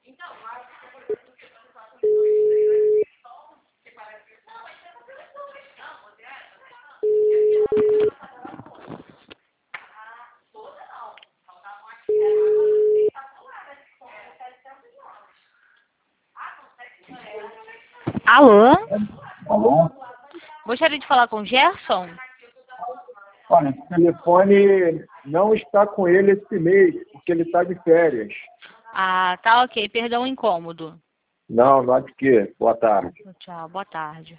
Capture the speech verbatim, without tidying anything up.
Alô? Alô? Gostaria de falar com o Gerson? Olha, o telefone não está com ele esse mês, porque ele está de férias. Ah, tá ok. Perdão o incômodo. Não, não há de quê. Boa tarde. Tchau, boa tarde.